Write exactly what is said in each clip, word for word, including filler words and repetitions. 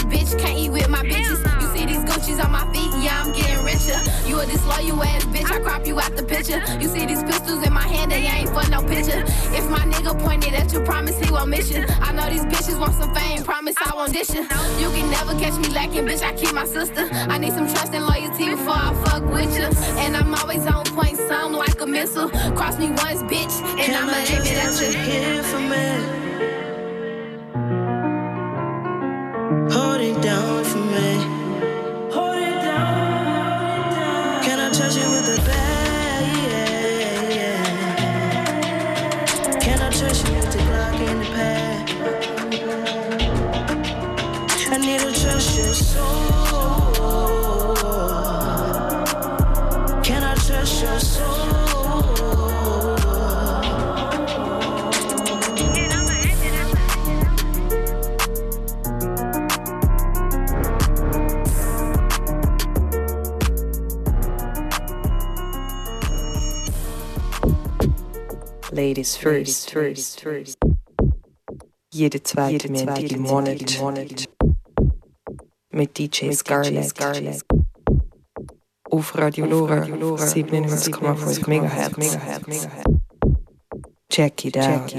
bitch, can't eat with my bitches. You see these Gucci's on my feet, yeah, I'm getting richer. You a disloyal ass bitch, I crop you out the picture. You see these pistols in my hand, they ain't for no picture. If my nigga pointed at you, promise he won't miss you. I know these bitches want some fame, promise I won't dish you. You can never catch me lacking, bitch, I keep my sister. I need some trust and loyalty before I fuck with you. And I'm always on point, some like a missile. Cross me once, bitch, and Can I'ma I aim it at just you. get you here for me? Hold it down for me. Hold it down. Can I touch it with a bag? Yeah, yeah. Can I touch you with the Glock in the pad? I need to trust your soul. Can I trust your soul? Ladies first, first, first. Jede zweite Montag im Monat. Mit D J Scarlett. Auf Radio Lora, siebenundneunzig Komma fünf Megahertz. Check it out.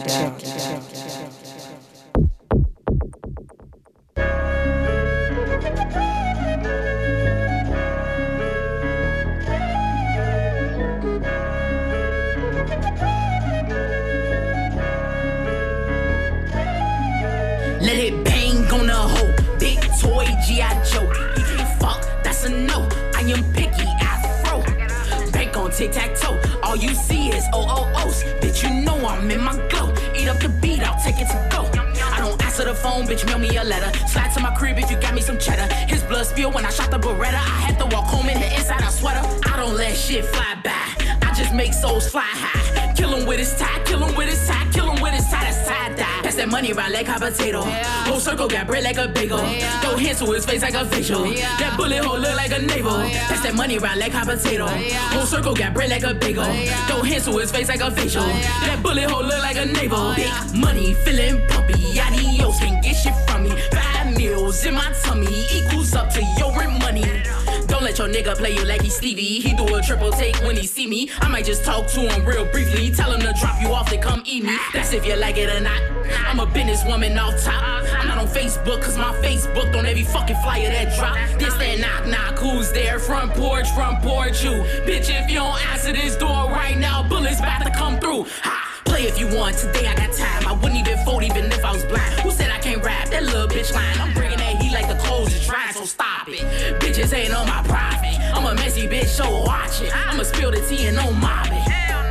Let it bang on the hoe, big toy G I Joe. You can't fuck, that's a no. I am picky, afro. Bank on tic-tac-toe, all you see is O O Os. Bitch, you know I'm in my glow. Eat up the beat, I'll take it to go. I don't answer the phone, bitch, mail me a letter. Slide to my crib if you got me some cheddar. His blood spill when I shot the Beretta. I had to walk home in the inside a sweater. I don't let shit fly by, I just make souls fly high. Kill him with his tie, kill him with his tie, kill him with his tie, that's tie-dye. Pass that money around like hot potato. Yeah. Whole circle got bread like a bagel. Yeah. Throw hands to his face like a facial. Yeah. That bullet hole look like a navel. Yeah. Pass that money around like hot potato. Yeah. Whole circle got bread like a bagel. Yeah. Throw hands to his face like a facial. Yeah. That bullet hole look like a navel. Big money, feeling pumpy. Adios, can't get shit from me. Five meals in my tummy equals up to your rent money. Don't let your nigga play you like he's Stevie. He do a triple take when he see me. I might just talk to him real briefly. Tell him to drop you off to come eat me. That's if you like it or not. I'm a businesswoman off top. I'm not on Facebook cause my Facebook on every fucking flyer that drop. This that knock knock, who's there? Front porch, front porch you. Bitch, if you don't answer this door right now, bullets about to come through. Ha! Play if you want, today I got time. I wouldn't even fold even if I was blind. Who said I can't rap? That little bitch line. I'm bringing that heat like the clothes is dry, so stop it. Bitches ain't on my profit. I'm a messy bitch, so watch it. I'ma spill the tea and no mob it.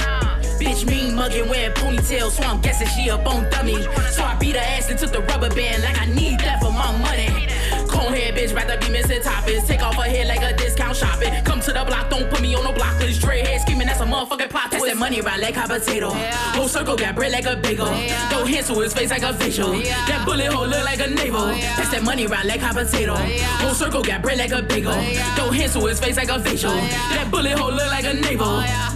Bitch mean muggin' wearing ponytail, so I'm guessing she a bone dummy. So I beat her ass and took the rubber band like I need that for my money. Conehead bitch, rather be missing toppings. Take off her head like a discount shopping. Come to the block, don't put me on no block list. Dre head scheming, that's a motherfucking plot twist. Pass that money right like hot potato. Yeah. Whole circle got bread like a bagel. Yeah. Throw hands to his face like a facial. Yeah. That bullet hole look like a navel. Yeah. Pass that money right like hot potato. Yeah. Whole circle got bread like a bagel. Yeah. Throw hands to his face like a facial. Yeah. That bullet hole look like a navel. Yeah.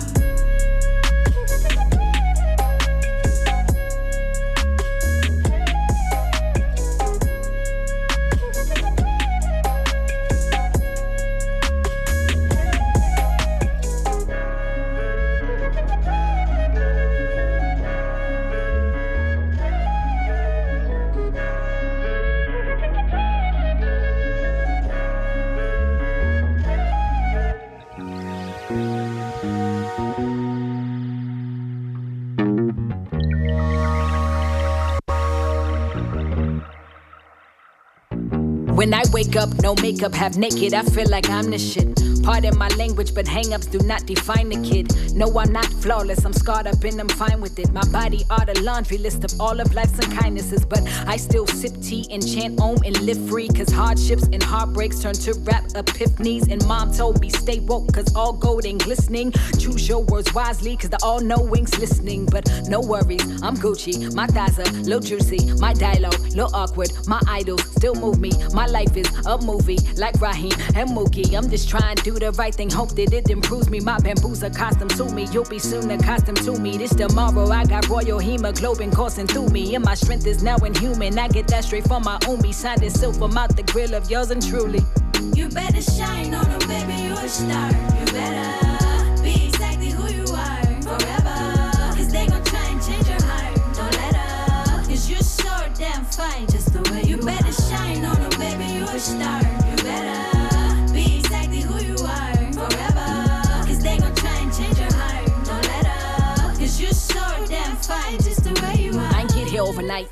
When I wake up, no makeup, half naked, I feel like I'm the shit. Pardon my language, but hang-ups do not define the kid. No, I'm not flawless, I'm scarred up and I'm fine with it. My body are the laundry list of all of life's unkindnesses, but I still sip tea and chant om and live free, cause hardships and heartbreaks turn to rap epiphanies. And mom told me stay woke, cause all gold ain't glistening. Choose your words wisely, cause the all-knowing's listening. But no worries, I'm Gucci, my thighs are little juicy, my dialogue little awkward, my idols still move me. My life is a movie like Raheem and Mookie. I'm just trying to do do the right thing, hope that it improves me. My bamboo's accustomed to me, you'll be soon accustomed to me. This tomorrow, I got royal hemoglobin coursing through me, and my strength is now inhuman. I get that straight from my umi, signed in silver, mouth the grill of yours and truly. You better shine on them, baby, you a star. You better be exactly who you are forever. Cause they gon' try and change your heart, don't let up. Cause you're so damn fine, just the way you, you better shine on them, baby, you a star. You better be exactly who you are forever. Cause they gon' try and change your heart, don't let up. Cause you're so damn fine, just the way you are. I ain't get here overnight.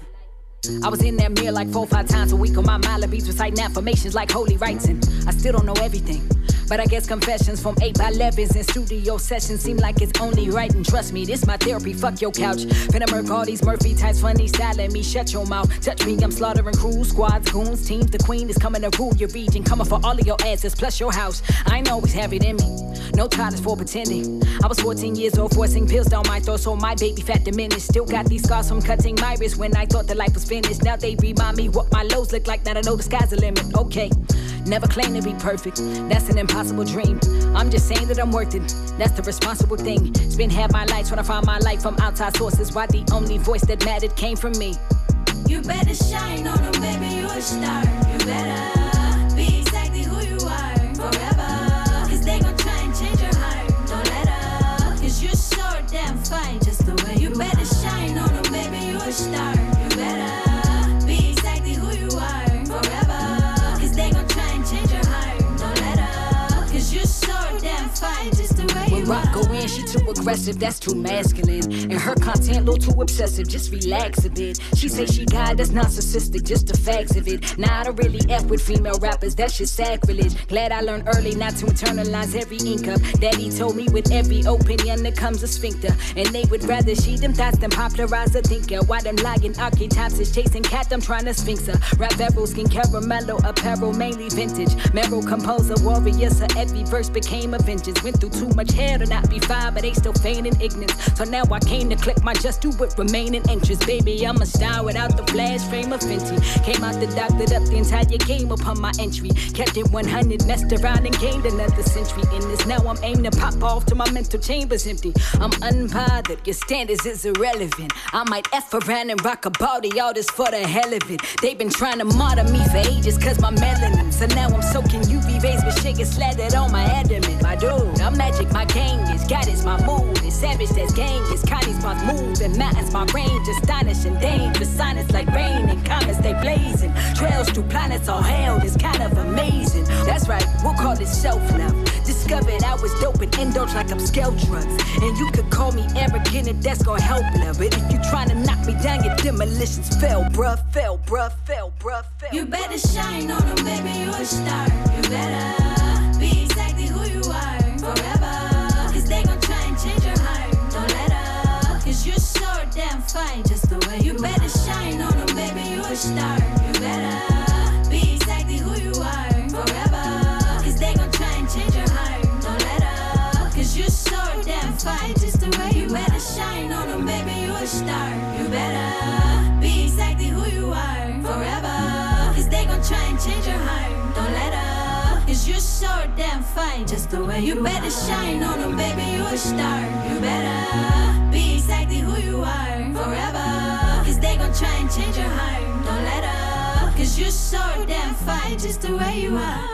I was in that mirror like four, five times a week on my Malibis, reciting affirmations like holy rites, and I still don't know everything. But I guess confessions from eight by elevens and studio sessions seem like it's only right. And trust me, this my therapy, fuck your couch. Finna murk all these Murphy types, funny styling me, shut your mouth. Touch me, I'm slaughtering crews, squads, goons, teams. The queen is coming to rule your region, coming for all of your asses, plus your house. I ain't always have it in me, no time is for pretending. I was fourteen years old, forcing pills down my throat, so my baby fat diminished. Still got these scars from cutting my wrist when I thought that life was finished. Now they remind me what my lows look like, now I know the sky's the limit. Okay, never claim to be perfect, that's an impossible dream. I'm just saying that I'm worth it, that's the responsible thing. Spend half my life trying to find my life from outside sources, why the only voice that mattered came from me. You better shine on them, baby, you a star. You better be exactly who you are forever. Cause they gon' try and change your heart, don't let up. Cause you're so damn fine, just the way you, you better shine on them, baby, you a star. You better be exactly who you are forever. Cause they gon' try and change your heart, don't let up. Cause you're so damn fine, just the way you when are. Rock go in, she too aggressive, that's too masculine. And her content, little too obsessive, just relax a bit. She say she God, that's narcissistic, just the facts of it. Now I don't really F with female rappers, that's just sacrilege. Glad I learned early not to internalize every ink up. Daddy told me with every opinion there comes a sphincter. And they would rather she them thoughts than popularize a thinker. Why them lying archetypes is chasing cat, I'm trying to sphinx her. Rap barrel, skin caramello, apparel, mainly vintage. Meryl composer, warrior, so every verse became a vengeance. Went through too much hair to not be fine, but they still feigning ignorance. So now I came to click my just do it remaining interest. Baby, I'm a star without the flash frame of Fenty. Came out the doctored up the entire game upon my entry. Kept it one hundred, messed around and gained another century in this. Now I'm aiming to pop off till my mental chamber's empty. I'm unbothered, your standards is irrelevant. I might F around and rock a body, all this for the hell of it. They've been trying to martyr me for ages cause my melanin. So now I'm soaking U V rays with sugar slathered on my adamant. My dude, I'm magic, my gang is God is my mood. It's savage, that's gang is Connie's my move. And mountains, my range, astonishing, dangerous. Signs like rain and comets, they blazing. Trails through planets all hell is kind of amazing. That's right, we'll call it self-love. Discovered I was dope and indulged like I'm scale drugs. And you could call me arrogant if that's gonna help love. But if you trying to knock me down, your demolitions fell, bruh, fell, bruh, fell, bruh, fell. You better shine on them, baby, you a star. You better be exactly who you are forever. Cause they gon' try and change your heart, don't let up. Cause you're so damn fine, just the way you, you better shine on them, baby, you a star. You better be exactly who you are forever. Cause they gon' try and change your heart, don't let up. Cause you're so damn fine, just the way you, you better shine on them, baby, you a star. You better be exactly who you are forever. Cause they gon' try and change your heart, don't let up. Cause you're so damn fine, just the way you, you better shine on them, baby, you a star. You better be exactly who you are forever. Cause they gon' try and change your heart, don't let up. Cause you're so damn fine, just the way you are.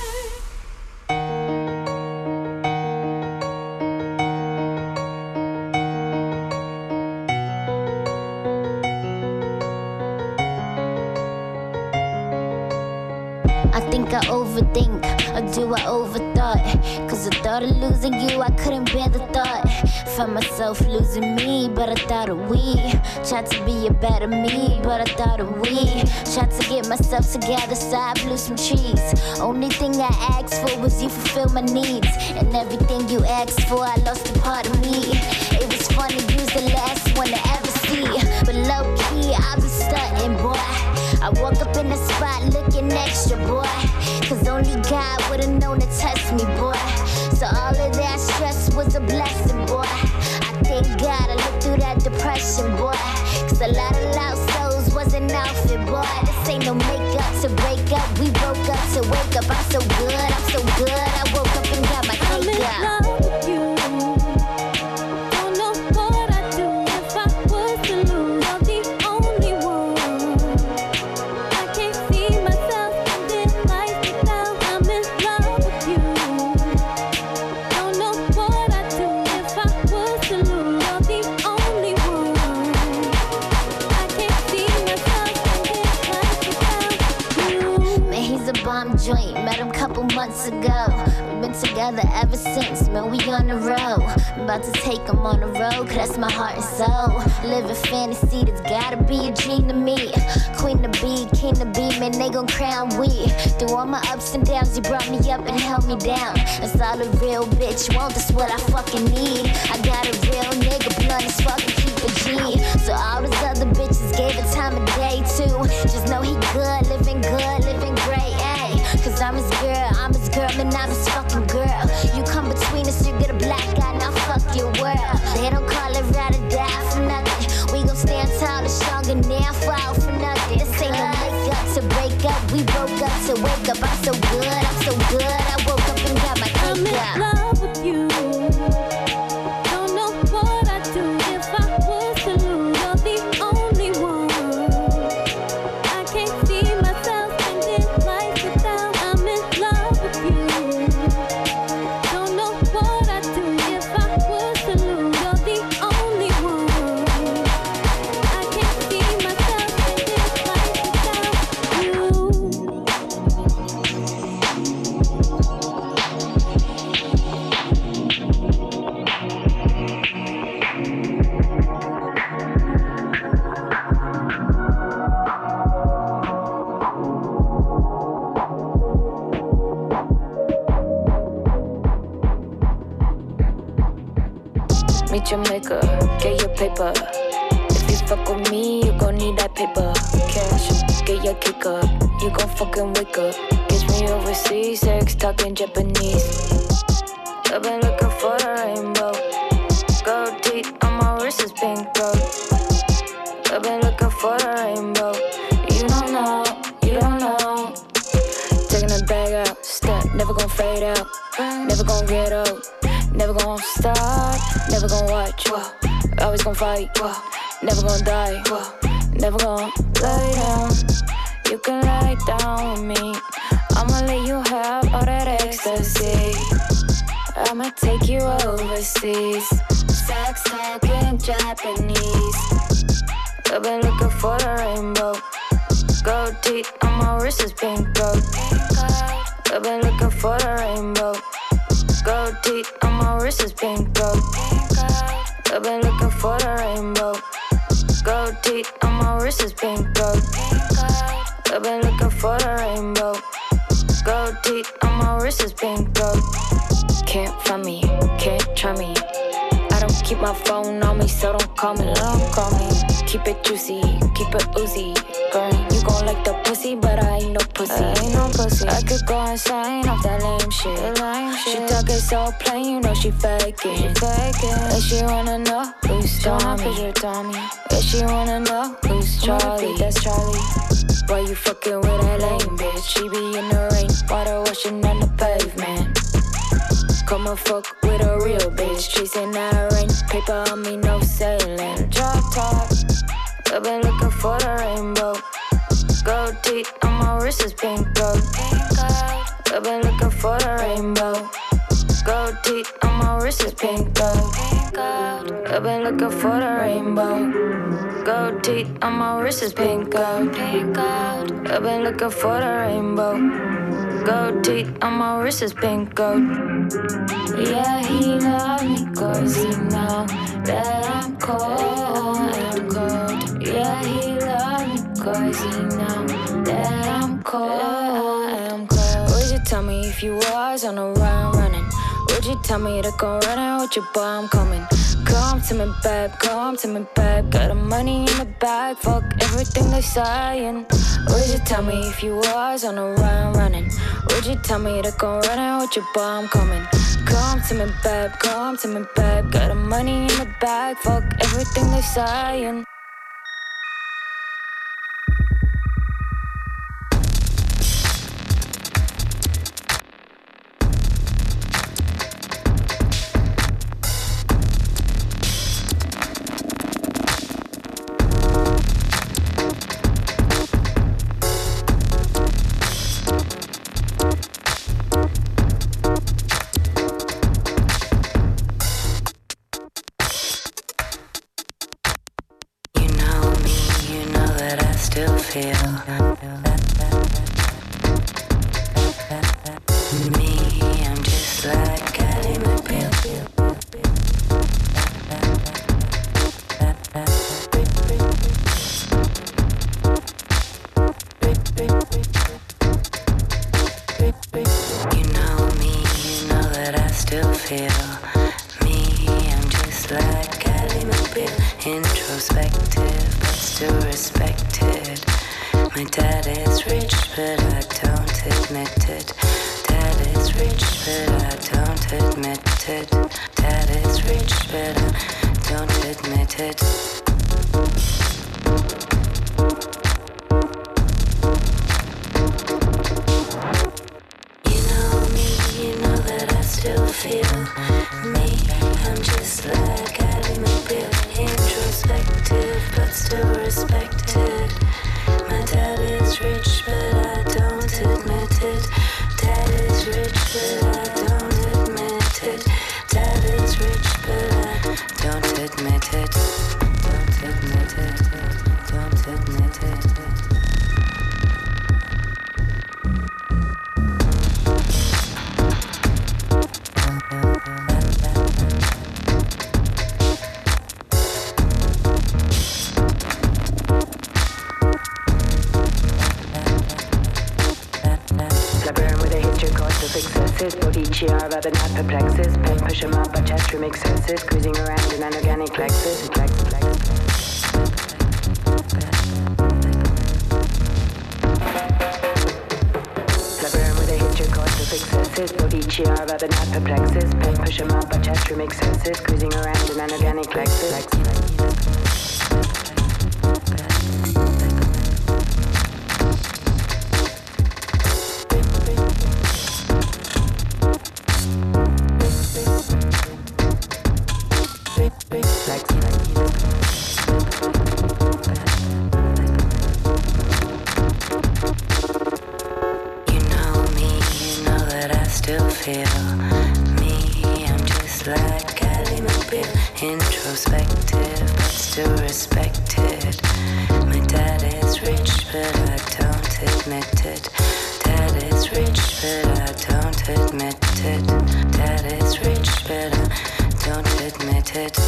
I think I overthink, or do I overthought? Cause the thought of losing you, I couldn't bear the thought. Found myself losing me, but I thought of we. Tried to be a better me, but I thought of we. Tried to get myself together, so I blew some trees. Only thing I asked for was you fulfill my needs. And everything you asked for, I lost a part of me. It was funny, you was the last one to ever see. But low key, I be stunting, boy. I walk up in the spot looking extra, boy. Cause only God would've known to test me, boy. So all of that stress was a blessing, boy. I thank God I looked through that depression, boy. Cause a lot of lost souls wasn't outfit, boy. This ain't no makeup to break up. We broke up to wake up. I'm so good, I'm so good. I woke up and got is a bomb joint. Met him couple months ago. We've been together ever since, man, we on the road. I'm about to take him on the road, cause that's my heart and soul. Live a fantasy that's gotta be a dream to me. Queen to be, king to be, man, they gon' crown we. Through all my ups and downs, you brought me up and held me down. That's all a real bitch want, that's what I fucking need. I got a real nigga, blunt as fucking keep a G. So all those other bitches gave it time of day too. Just know he good, living good, living great, ayy. Cause I'm his girl, I'm his girl, man, I'm his fucking girl. You come between us, you get a black eye, now fuck your world. They don't call it ride or die for nothing. We gon' stand tall and strong and now fall for nothing. This ain't no make up to break up, we broke up to wake up. I'm so good, I'm so good, I woke up and got my cake up. I'm in love with you. Don't know what I'd do if I was to lose. You're the only one. I can't see myself spending life without. I'm in love with you. Don't know what I'd do if I was to lose. You're the only one. I can't see myself spending life without you. Meet your maker, get your paper. If you fuck with me, you gon' need that paper. Cash, get your kick up. You gon' fucking wake up. Catch me overseas, sex talking Japanese. I've been looking for the rainbow. Gold teeth on my wrist is pink gold. I've been looking for the rainbow. You don't know, you don't know. Taking the bag out, step, never gon' fade out. Never gon' get old. Never gon' stop, never gon' watch, always gon' fight, never gon' die, never gon' lay down. You can lie down with me, I'ma let you have all that ecstasy. I'ma take you overseas, sex talking Japanese. I've been looking for the rainbow, gold teeth on my wrist is pink gold. I've been looking for the rainbow. Gold teeth on my wrist is pink gold. I've been looking for the rainbow. Gold teeth on my wrist is pink gold. I've been looking for the rainbow. Gold teeth on my wrist is pink gold. Can't find me, can't try me. I don't keep my phone on me, so don't call me, don't call me. Keep it juicy, keep it oozy. Girl, you gon' like the pussy, but I ain't no pussy. I ain't no pussy. I could go insane off that lame shit. Lame shit. She talking so plain, you know she faking. She faking. And she wanna know who's Tommy. Picture Tommy. And she wanna know who's Charlie. That's Charlie. Why you fucking with that lame bitch? She be in the rain, water washing on the pavement. Come and fuck with a real bitch. Chasing that rain, paper on me, no sailing. Drop top. I've been looking for the rainbow. Gold teeth on my wrist is pink gold. I've been looking for the rainbow. Gold teeth on my wrist is pink gold. I've been looking for the rainbow. Gold teeth on my wrist is pink gold. I've been looking for the rainbow. Gold teeth on my wrist is pink gold. Yeah, he love me cause he know that I'm cold, I'm cold. Yeah, he love me cause he know that I'm cold, I'm cold. Would you tell me if you was on a run running? Would you tell me to go running with your boy, I'm coming? Come to me, babe, come to me, babe. Got the money in the bag, fuck everything they saying. Would you tell me if you was on a run running? Would you tell me to go running with your boy, I'm coming? Come to me, babe, come to me, babe. Got the money in the bag, fuck everything they saying. still feel me. I'm just like Ally McBeal, introspective but still respected. My dad is rich but I don't admit it. Dad is rich but I don't admit it. Dad is rich but I don't admit it. Still feel me. I'm just like Ally McBeal, introspective but still respected. My dad is rich but I don't admit it. Dad is rich but I don't admit it. Dad is rich but I don't admit it. Don't admit it. Don't admit it. Successes, Bodici are rather not perplexes. Pen push 'em up, but chest remixes. Cruising around in anorganic Lexus. Flex, flex, Clever with a history course of successes. Bodici are rather not perplexes. Pen push 'em up, but chest remixes. Cruising around in anorganic Lexus. Flex, flex. Feel me, I'm just like Ally McBeal, introspective but still respected. My dad is rich but I don't admit it. Dad is rich but I don't admit it. Dad is rich but I don't admit it.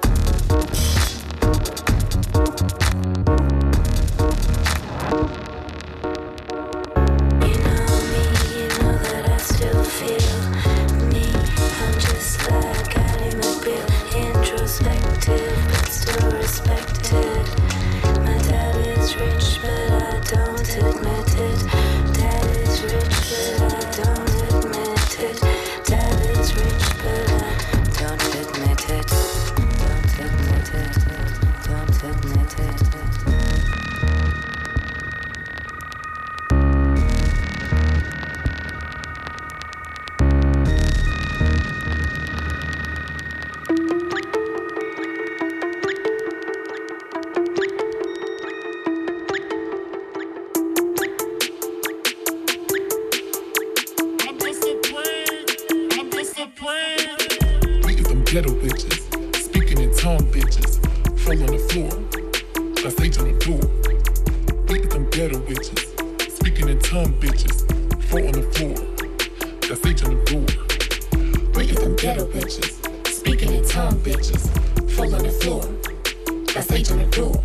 Ghetto bitches, speaking in tongue bitches, fall on the floor, that's H on the door. Beat them ghetto bitches, speaking in tongue bitches, fall on the floor, that's H on the door. Beat them ghetto bitches, speaking in tongue bitches, fall on the floor, that's H on the door.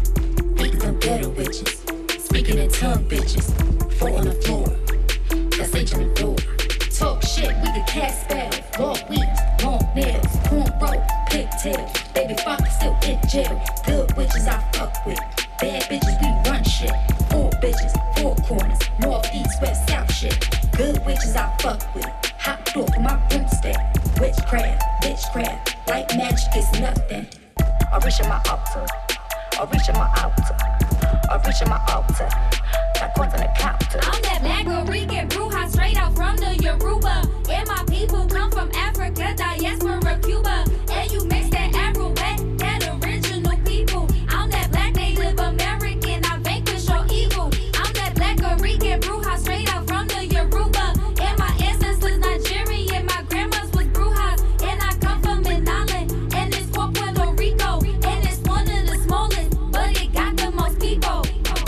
Beat them ghetto bitches, speaking in tongue bitches, fall on the floor, that's H on the door. Talk shit, we the cat spell. Long weeds, long nails, cornrow, pigtails. Baby funk still in jail. Good witches I fuck with. Bad bitches we run shit. Four bitches, four corners. North, east, west, south shit. Good witches I fuck with. Hot door for my broomstick. Witchcraft, witchcraft. White magic is nothing. I reach in my altar. I reach in my altar. I reach in my altar. Got coins on the counter. I'm that black Rican bruja straight out from the Yoruba. And my people come from Africa, diaspora, Cuba. And you mix that Afro back, that original people. I'm that black Native American, I vanquish your evil. I'm that black Rican bruja straight out from the Yoruba. And my ancestors Nigerian, my grandma's was brujas. And I come from an island, and it's called Puerto Rico. And it's one of the smallest, but it got the most people.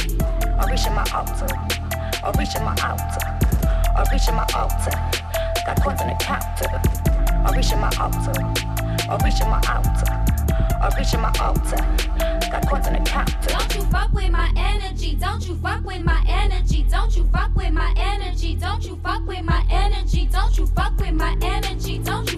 I reach in my altar. I reach in my altar. I reach in my altar. Got coins on the counter. I reach in my altar. I reach in my altar. I reach in my altar. Got coins on the counter. Don't you fuck with my energy. Don't you fuck with my energy. Don't you fuck with my energy. Don't you fuck with my energy. Don't you fuck with my energy. Don't you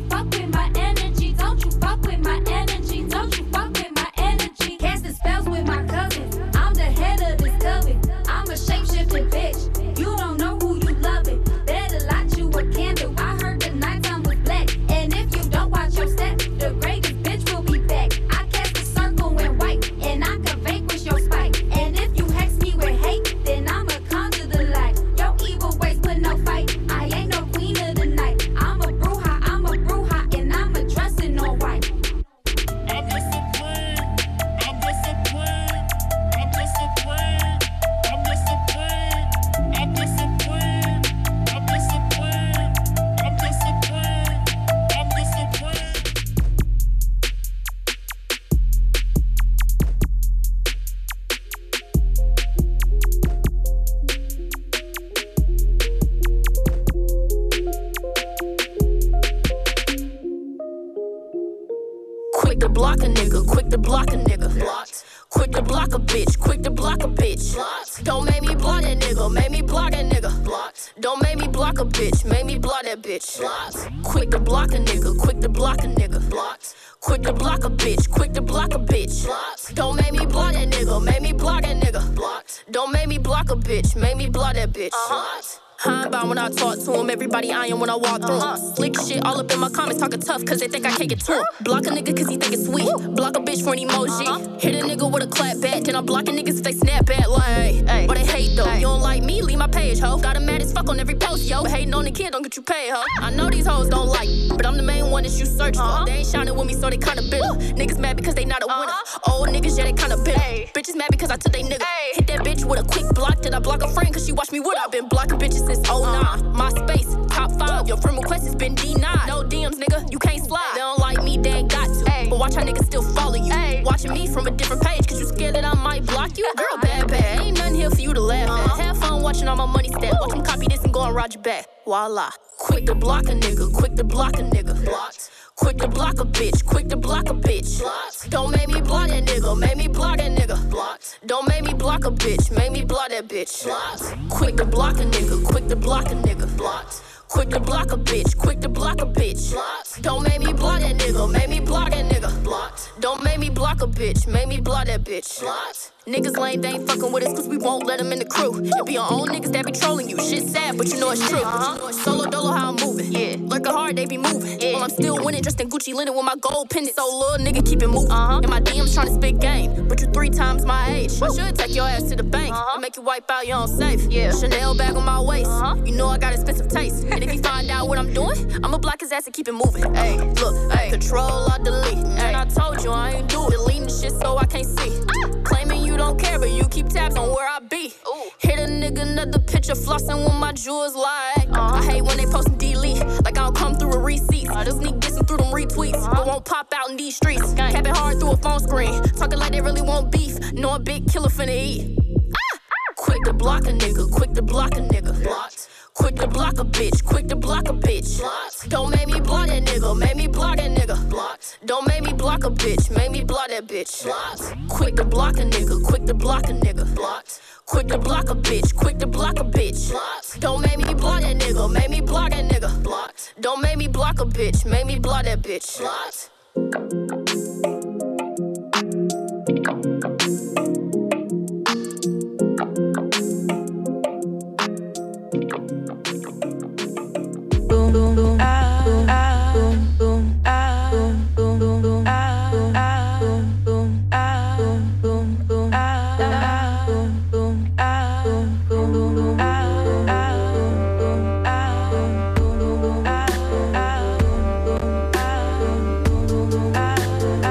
quick to block a nigga. Blocked. Quick to block a bitch, quick to block a bitch. Blocked. Don't make me block that nigga, make me block that nigga. Blocked. Don't make me block a bitch, make me block that bitch. Blocked. Quick to block a nigga, quick to block a nigga. Blocked. Quick to block a bitch, quick to block a bitch. Blocked. Don't make me block that nigga, make me block that nigga. Blocked. Don't make me block a bitch, make me block that bitch. Uh-huh. I'm about when I talk to him, everybody eyeing when I walk through him. Slick shit all up in my comments, talking tough cause they think I can't get to him. Block a nigga cause he think it's sweet, block a bitch for an emoji. Hit a nigga with a clap back, then I'm blocking niggas if they snap back like, ay. But they hate though, you don't like me, leave my page, ho. Got 'em mad as fuck on every post, yo. Hating on the kid, don't get you paid, ho. I know these hoes don't like me, but I'm the main one that you search for. They ain't shining with me, so they kinda bitter. Niggas mad because they not a winner. Old niggas, yeah, they kinda bitter. Bitches mad because I took they nigga. Hit that bitch with a quick block, did I block a friend cause she watched me with. I've been blocking bitches since oh nine. My space, top five, your friend request has been denied. No D Ms, nigga, you can't slide. They don't like me, they ain't got to. Ay. But watch how niggas still follow you. Ay. Watching me from a different page, cause you scared that I might block you. Girl, bad, bad, ain't nothing here for you to laugh uh-huh. at. Have fun watching all my money stack. Watch them copy this and go and ride your back. Voila. Quick to block a nigga, quick to block a nigga. Blocked. Quick to block a bitch, quick to block a bitch. Blocked. Don't make me block that nigga, make me block that nigga. Blocked. Don't make me block a bitch, make me block that bitch. Blocked. Quick to block a nigga, quick to block a nigga. Blocked. Quick to block a bitch, quick to block a bitch. Blocked. Don't make me block that nigga, make me block that nigga. Blocked. Don't make me block a bitch, make me block that bitch. Blocked. Niggas lame, they ain't fucking with us cause we won't let them in the crew. It be our own niggas that be trolling you. Shit sad, but you know it's true. Uh-huh. Solo dolo how I'm moving. Yeah. Lurking hard, they be moving. Yeah. While I'm still winning, dressed in Gucci linen with my gold pendant. So little nigga keep it moving. Uh-huh. And my D Ms tryna spit game, but you three times my age. I should take your ass to the bank uh-huh. and make you wipe out your own safe. Yeah. Chanel bag on my waist. Uh-huh. You know I got expensive taste. And if he find out what I'm doing, I'ma block his ass and keep it moving. Hey, look, hey, control or delete. And I told you I ain't do it. Deleting shit so I can't see. Ah. Claiming you don't care, but you keep tabs on where I be. Ooh. Hit a nigga another picture, flossing with my jewels like. Uh-huh. I hate when they post and delete, like I don't come through a receipt. Uh, Sneak dissing through them retweets, uh-huh. but won't pop out in these streets. Gang. Capping hard through a phone screen, talking like they really want beef. Know a big killer finna eat. Ah! Quick to block a nigga, quick to block a nigga. Blocked. Quick to block a bitch, quick to block a bitch. Blocked. Don't make me block that nigga, make me block that nigga. Blocked. Don't make me block a bitch, make me block that bitch. Blocked. Quick to block a nigga, quick to block a nigga. Blocked. Quick to block a bitch, quick to block a bitch. Blocked. Don't make me block that nigga, make me block that nigga. Blocked. Don't make me block a bitch, make me block that bitch. Blocked. Boom boom boom ah boom ah boom boom ah boom boom boom boom ah boom ah boom boom ah boom boom boom ah boom boom ah boom boom boom boom ah boom ah boom boom boom boom ah boom ah boom boom boom boom ah boom boom boom boom ah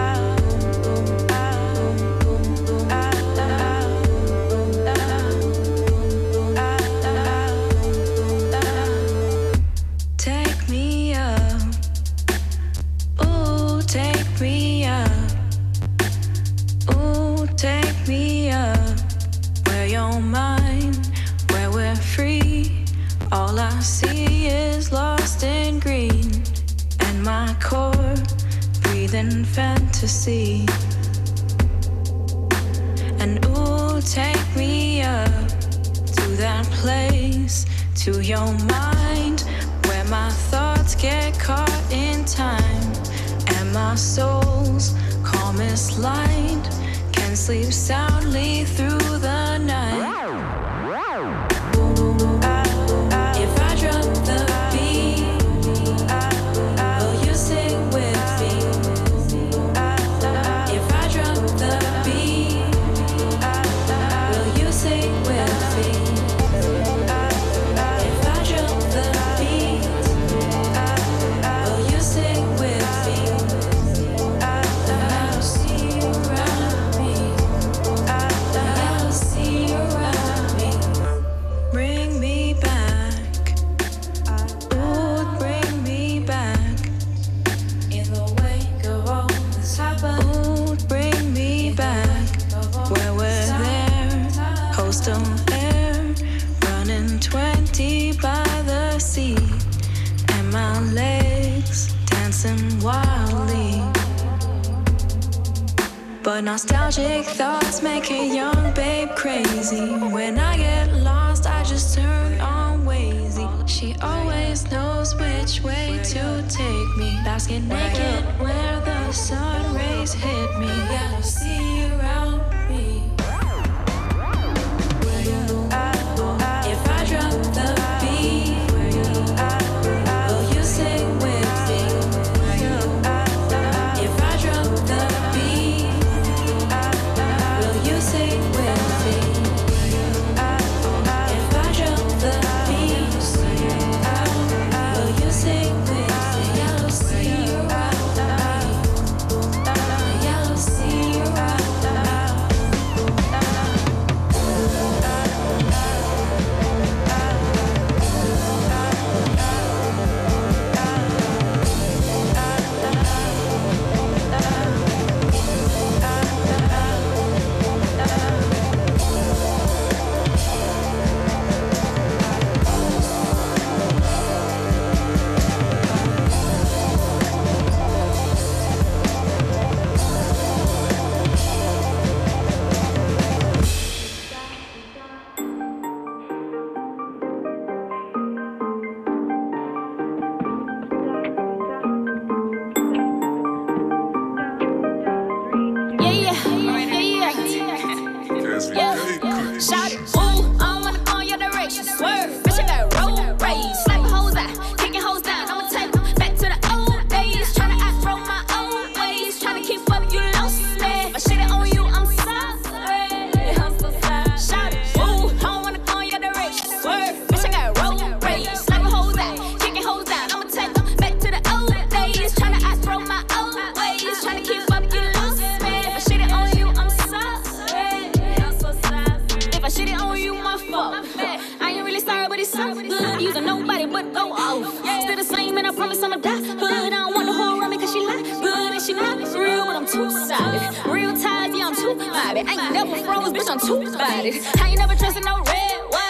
Take me up, ooh, take me up, ooh, take me up, where you're mine, where we're free. All I see is lost in green, and my core breathing fantasy. And ooh, take me up to that place, to your mind, where my thoughts get caught in time, and my soul's calmest light can sleep soundly through the night. If I drop the beat, will you sing with me? If I drop the beat, will you sing with me? If I drop the beat, will you sing with me? I'll see you around me. I'll see you around me. But nostalgic thoughts make a young babe crazy. When I get lost, I just turn on Wazy. She always knows which way to take me. Basking naked where the sun rays hit me. Yeah, I'll see you around me. If I drop the beat, will you sing with me? If I drop the beat, will you sing with me? If I drop the beat, will you sing with me? I'll see you around me. I'll see you around me. Yeah, yeah, yeah, yeah. Shout it, ooh, I don't wanna go in your direction. Swerve, bitch, I got road rage. Slapping hoes out, kicking hoes down. I'ma take them back to the old days. Tryna outgrow my old ways. Tryna keep up, you lost me. If I shit it on you, I'm sorry. I'm so sorry. Shout it, ooh, I don't wanna go in your direction. Swerve, bitch, I got road rage. Slapping hoes out, kicking hoes down. I'ma take them back to the old days. Tryna outgrow my old ways. Tryna keep up, you lost me. If I shit it on you, I'm sorry. I'm so sorry. If I shit it on you, my fault. I ain't really sorry, but it's so good. Using nobody but go off. Still the same, and I promise I'ma die. Hood, I don't want the whole around me cause she lie. Good and she not real, but I'm too solid. Real ties, yeah, I'm too vibey. I ain't never froze, bitch, I'm too bodied. I ain't never trusted no red wine.